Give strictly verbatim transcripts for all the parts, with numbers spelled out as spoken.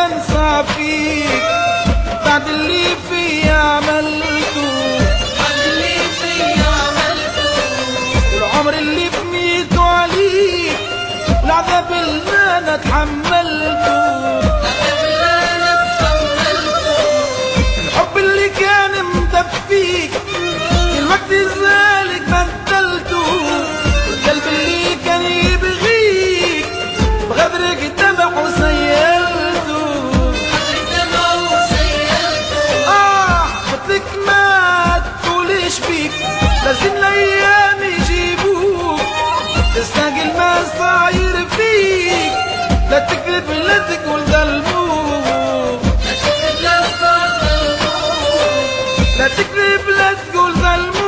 انسى فيك بعد اللي فيا عملته، بعد اللي فيا عملته، والعمر اللي بنيته عليك، والعذاب اللي انا اتحملته، العذاب اللي انا اتحملته، الحب اللي كان مدفيك الوقت زالك بدلته، القلب اللي كان يبغيك بغدرك دمع وسيلته، بغدرك دمع وسيلته. اه قلتلك ما تقوليش بيك لازم الايام يجيبوك، تستاهل ما صاير فيك، لا تكذب لا تقول ظلموك، لا تكذب لا تقول ظلموك.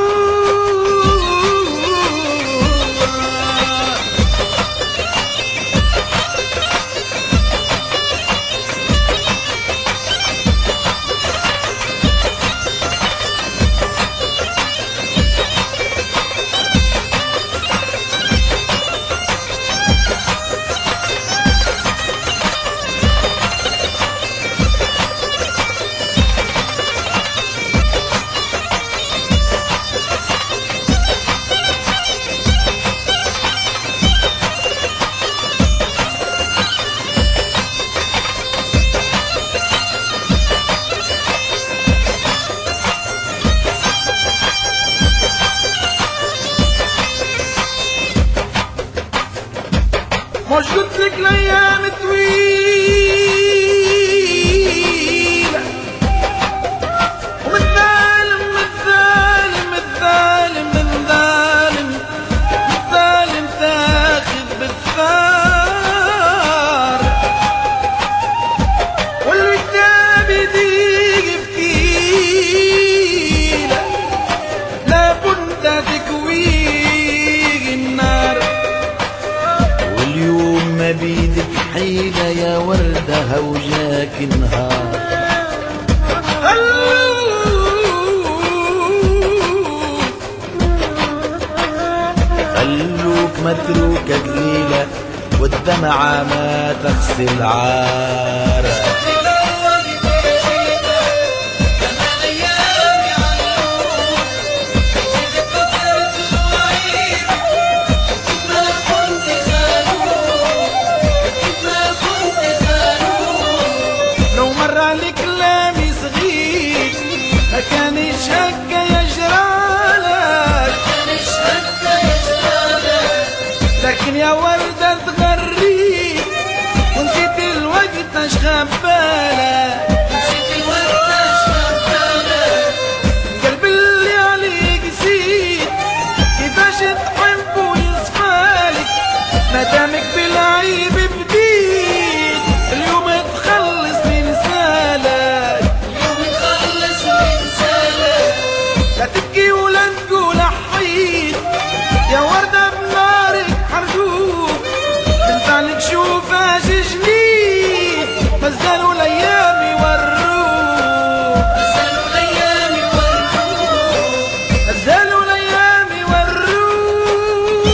مش قلتلك الايام طويلة ومن ظالم من ظالم الظالم من ظالم الظالم تاخذ بالثار، واللي كتاب يضيق بكيلة لابد تكويه النار، واليوم ما بيدك حيلة يا وردة هوجاك نهار، خلوك متروكة قليلة والدمعة ما تغسل عار، كلامي صغير ما كانش هكا يجرالك، ما كانش هكا يجرالك، لكن يا وردة تغريك ونسيت الوقت اش خبالك، نسيت الوقت اش خبالك، القلب اللي عليك زيد كيفاش تحب ويصفالك، ندمك بالعيب بديد اليوم تخلص من سالك، اليوم تخلص من سالك، لا تبكي ولا تقول حيد يا وردة بنارك حرقوك، من ذلك شوف اش جديد مازالوا الايام يوروك، مازالوا الايام يوروك، مازالوا الايام يوروك.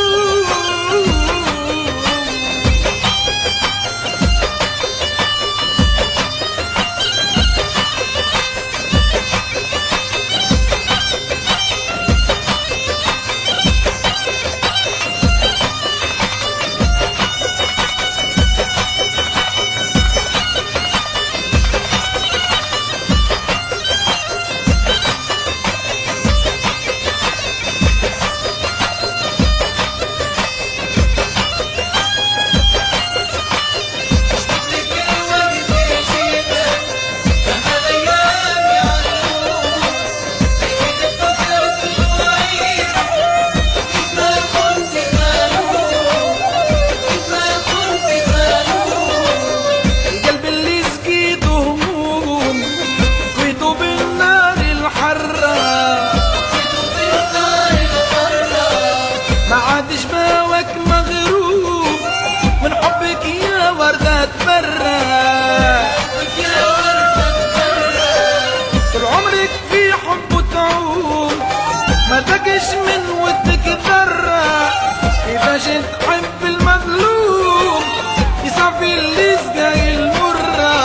ما تقش من ودك ذرة كيفاش تحب المظلوم يصفي اللي سقاي المرة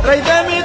رايدة